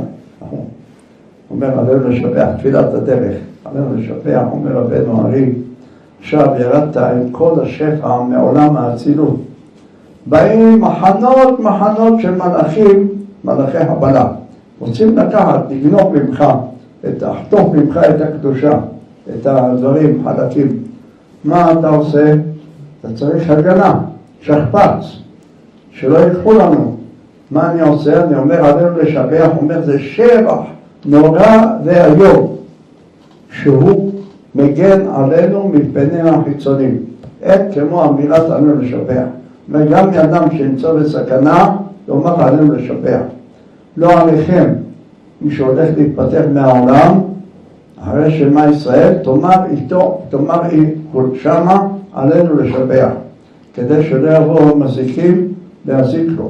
S1: אומר עלינו לשבח, תפילת הדרך. עלינו לשבח, אומר רבנו ארי, עכשיו ירדת עם כל השפע מעולם האצילות. באים מחנות של מלאכים, מלאכי הבלה. רוצים לקחת, לגנוב ממך, לחטוף ממך את הקדושה, את הדברים, חלקים. מה אתה עושה? אתה צריך הגנה, שכפ"ץ, שלא יקחו לנו. מה אני עושה? אני אומר עלינו לשבח, אומר זה שבח נורא ואיום, שהוא מגן עלינו מפני החיצונים. אין כמו אמילת עלינו לשבח. וגם אדם שנמצא בסכנה, לומר עלינו לשבח. לא עליכם, מי שהולך להתפתח מהעולם, אחרי שמה ישראל, תאמר איתו, תאמר שמה עלינו לשבח, כדי שלא יבואו מזיקים להזיק לו.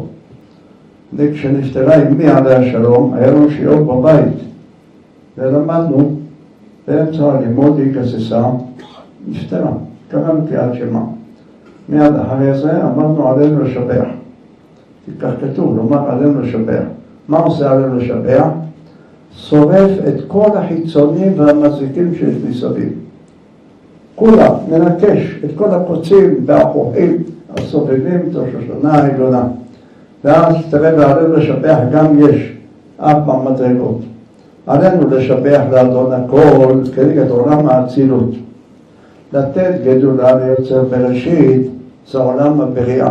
S1: וכשנפטרה אמי עליה השלום, היה לנו שיעור בבית, ולמדנו, באמצע הלימוד היא גססה, נפטרה, קראנו קריאת שמע. מיד אחרי זה אמרנו עלינו לשבח. כך כתוב, לומר עלינו לשבח. מה עושה עלינו לשבח? שורף את כל החיצונים והמזיקים שיש מסביב. כולה, מנקש את כל הקוצים והחוכים הסובבים את ראש השנה העליונה. ואז תראה ועלינו לשבח גם יש 4 מדרגות. עלינו לשבח לאדון הכל כנגד עולם האצילות. לתת גדולה ליוצר בראשית זה עולם הבריאה.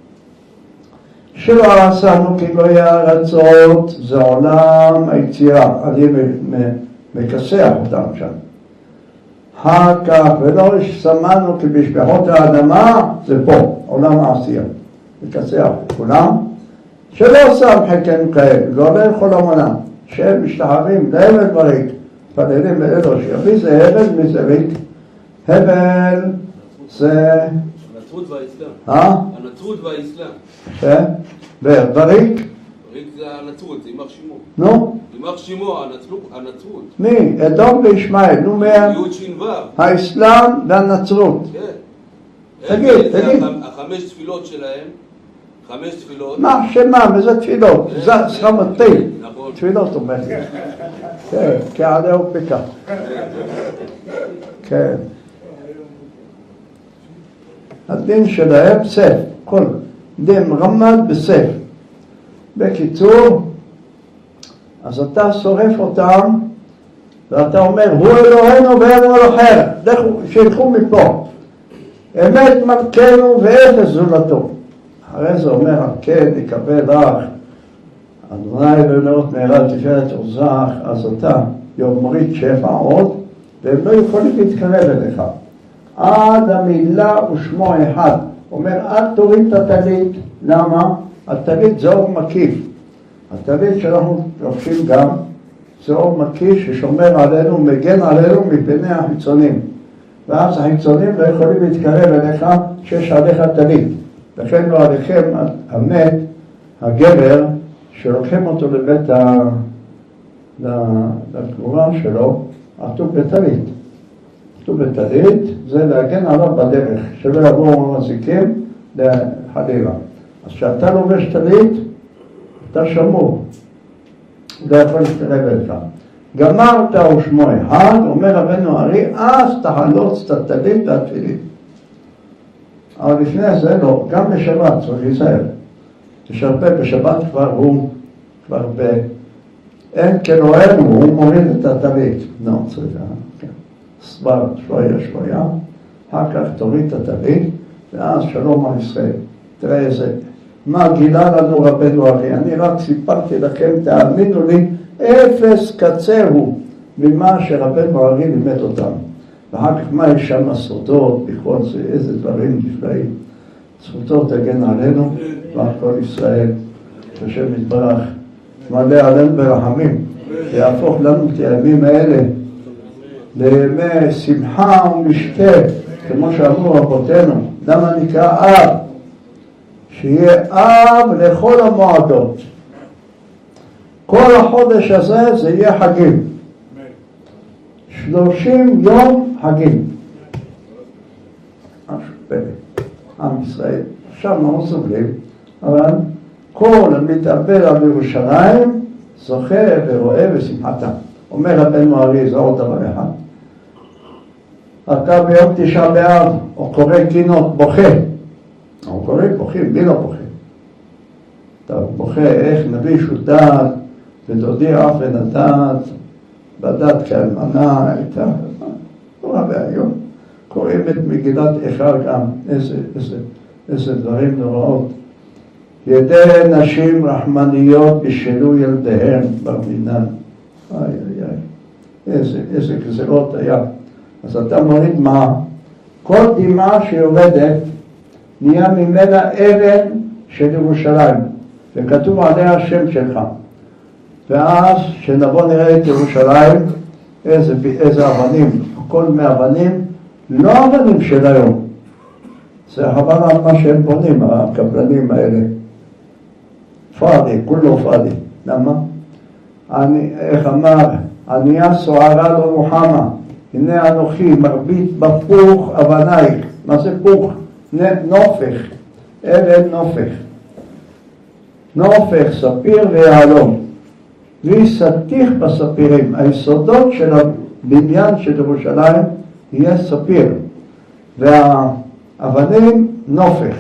S1: שלא עשינו כגויי הארצות זה עולם היצירה. אני מכסח אותם שם. אחר כך ולא שמענו כמשפחות האדמה זה פה, עולם העשייה. מכסח כולם. שלא שם חלקנו כאלה, לא לכל המונה. שהם משתחררים לעבד בריק, מתפללים לאלוהים. מי זה הבל? מי זה ריק? הבל זה...
S4: הנצרות והאסלאם. הנצרות והאסלאם.
S1: כן? וריק?
S4: ריק זה הנצרות, זה יימח שמו.
S1: נו?
S4: יימח שמו, הנצרות.
S1: מי? אדום וישמעאל. נו מהם?
S4: י' ש' ו'.
S1: האסלאם והנצרות.
S4: כן.
S1: תגיד.
S4: החמש תפילות שלהם, 5 תפילות.
S1: מה? שמה? וזה תפילות. זה סחמתי.
S4: נכון.
S1: תפילות אומרת. כן, כעלה ופיקה. כן. הדין שלהם סף. כל דין רמד בסף. בקיצור, אז אתה שורף אותם ואתה אומר, הוא אלוהינו ואין אלוהינו אחר. שילכו מפה. אמת מלכנו ואפס זולתו. אחרי זה אומר, כן, יקבל לך, אדוני אלוהינו מהרה תפארת עוזך, אז אתה יאמרית שפע עוד, והם לא יכולים להתקרב אליך. עד המילה ושמו אחד. אומר, אל תוריד את הטלית. למה? הטלית זה אור מקיף. הטלית שאנחנו לובשים גם, זה אור מקיף ששומר עלינו, מגן עלינו מפני החיצונים. ואז החיצונים לא יכולים להתקרב אליך שיש עליך טלית. לכן לא עליכם המת, הגבר, שלוקחים אותו לבית לקבורה שלו, עטוף בטלית. עטוף בטלית זה להגן עליו בדרך, שלא יבואו מזיקים לחלילה. אז כשאתה לובש טלית, אתה שמור. לא יכול להתקרב אליך. גמרת ושמו אחד, אומר רבנו ארי, אז תחלוץ את הטלית והתפילין. אבל לפני זה לא, גם בשבת צריך להיזהר. תשרפה בשבת כבר אין כלוהנו, הוא מוריד את הטלית. לא, צריך, סבר שויה, אחר כך תוריד את הטלית, ואז שלום על ישראל. תראה איזה, מה גילה לנו רבנו ארי, אני רק סיפרתי לכם, תאמינו לי, אפס קצה הוא ממה שרבנו ארי לימד אותם. ואחר כך מה יש שם הסודות, בכל זה, איזה דברים נפלאים. זכותו תגן עלינו ועל כל ישראל, השם יתברך, מלא עלינו ברחמים, ויהפוך לנו את הימים האלה לימי שמחה ומשתה, כמו שאמרו רבותינו. למה נקרא אב? שיהיה אב לכל המועדות. כל החודש הזה זה יהיה חגים. 30 יום חגים. משהו פלא. עם ישראל, עכשיו לא סובלים, אבל כל המתאבל על ירושלים זוכה ורואה בשמחתה. אומר רבנו ארי, זה עוד דבר אחד. אתה ביום 9 באב, או קורא קינות, בוכה. או קורא בוכים, מי לא בוכה? אתה בוכה איך נביא שודד, ודודי אף ונתת, בדת כאלמנה, הייתה נורא והיום. קוראים את מגילת איכה גם, איזה דברים נוראות. ידי נשים רחמניות בשלו ילדיהם ברמינן. איי איי איי, איזה גזרות היה. אז אתה מוריד מה? כל דמעה שיורדת נהיה ממנה אבן של ירושלים, וכתוב עליה השם שלך. ואז שנבוא נראה את ירושלים, איזה אבנים, כל מאבנים, לא אבנים של היום. זה חבל על מה שהם בונים, הקבלנים האלה. פאדי, כולו פאדי. למה? איך אמר, ענייה סוערה לא רוחמה, הנה אנוכי מרבית בפוך אבנייך. מה זה פוך? נופך, אבן נופך. נופך, ספיר ויהלום. ויסתיך בספירים. היסודות של הבניין של ירושלים יהיה ספיר. והאבנים נופך.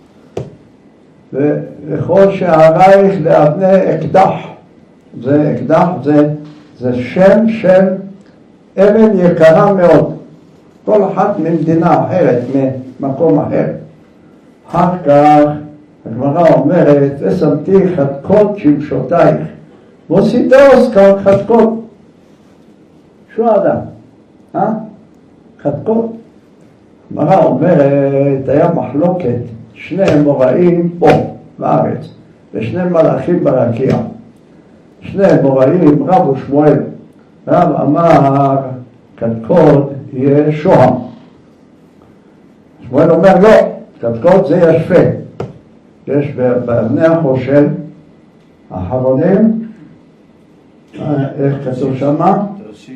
S1: וכל שערייך לאבני אקדח. זה אקדח, זה שם של אבן יקרה מאוד. כל אחת ממדינה אחרת, ממקום אחר. אחר כך הגמרא אומרת, ושמתי חדקות שמשותייך. מוסידוס כאן חדקות. שועדה. חדקות. הגמרא אומרת, היה מחלוקת, 2 אמוראים פה בארץ, ו2 מלאכים ברקיע. 2 אמוראים, רב ושמואל. רב אמר, קדקוד יהיה שוהם. שמואל אומר לא, קדקוד זה ישפה. יש באבני החושן האחרונים, איך כתוב שמה?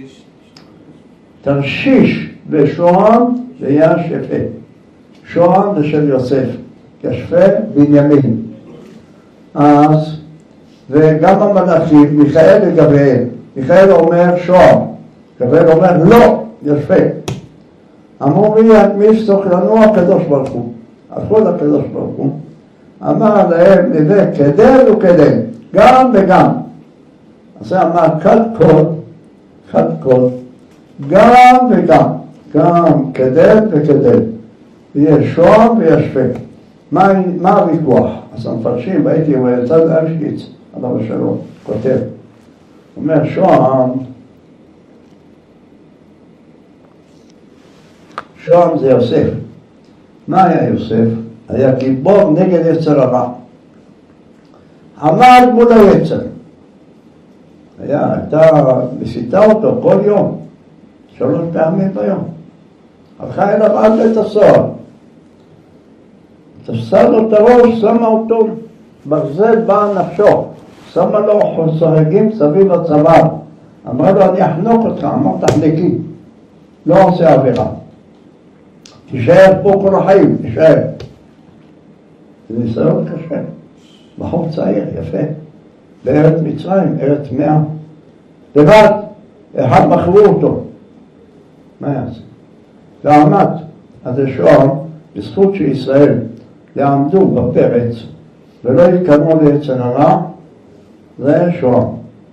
S1: תרשיש ושוהם וישפה. שוהם זה של יוסף, ישפה בנימין. אז, וגם המלאכים, מיכאל וגבריאל, מיכאל אומר שוהם, גבריאל אומר לא, ישפה. אמרו מי יפסוק לנו? הקדוש ברוך הוא. הלכו לקדוש ברוך הוא, אמר להם נווה כדל וכדל, גם וגם. אז זה אמר קדקוד, גם וגם, גם כדל וכדל. ויש שוהם וישפה. מה הוויכוח? אז המפרשים, והייתי ויצד ארשקיץ, עליו השלום, כותב. אומר שוהם זה יוסף. מה היה יוסף? היה גיבור נגד יצר הרע. עמד מול היצר. הייתה מסיתה אותו כל יום, 3 פעמים ביום. הלכה אליו עד לבית הסוהר. תפסה לו את הראש, שמה אותו ברזל בא נפשו. שמה לו סורגים סביב הצוואר. אמרה לו, אני אחנוק אותך. אמר, תחנקי. לא עושה עבירה. תישאר פה כל החיים, תישאר. זה ניסיון קשה. בחור צעיר, יפה. בארץ מצרים, ארץ 100. לבד, אחד מכרו אותו. מה יעשה? ועמד, אז זה שוהם, בזכות שישראל יעמדו בפרץ ולא יקנו ליצר הרע, זה שוהם.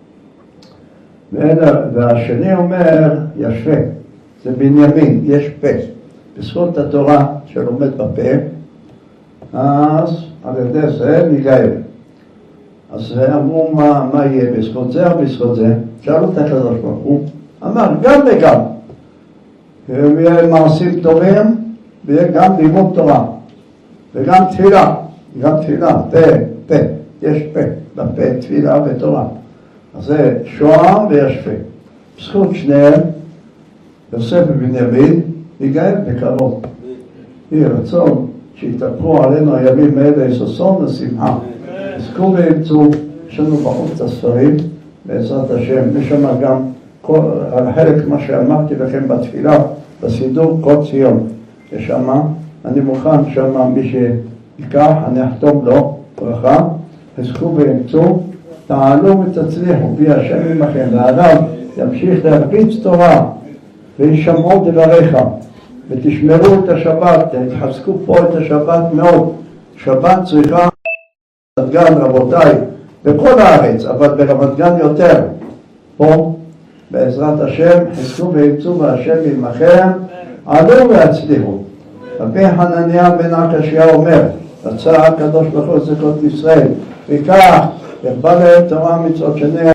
S1: והשני אומר, ישפה, זה בנימין, יש פה. בזכות התורה שלומד בפה, אז על ידי זה ניגאל. אז אמרו מה יהיה בזכות זה או בזכות זה? שאלו את הקדוש ברוך הוא, אמר גם וגם. ויהיה מעשים טובים ויהיה גם לימוד תורה וגם תפילה, פה, יש פה, בפה תפילה ותורה. אז זה שוהם וישפה. בזכות שניהם, יוסף ובנימין, ניגאל בקרוב. יהי רצון שיתהפכו עלינו הימים האלה ששון ושמחה. עסקו וימצאו, יש לנו בחוץ את הספרים, בעזרת השם. יש שם גם על חלק מה שאמרתי לכם בתפילה, בסידור כל ציון. יש שם, אני מוכן שם מי שיקח, אני אחתום לו ברכה. עסקו וימצאו, תעלו ותצליחו, בי השם עמכם, והרב ימשיך להרביץ תורה וישמעו דבריך, ותשמרו את השבת, תחזקו פה את השבת מאוד. שבת צריכה ברמת גן, רבותיי, בכל הארץ, אבל ברמת גן יותר. פה, בעזרת השם, חזקו וימצאו והשם עמכם, עלו והצליחו. רבי חנניה בן עקשיא אומר, רצה הקדוש ברוך הוא לזכות ישראל, וכך, ירבה להם תורה מצוות שני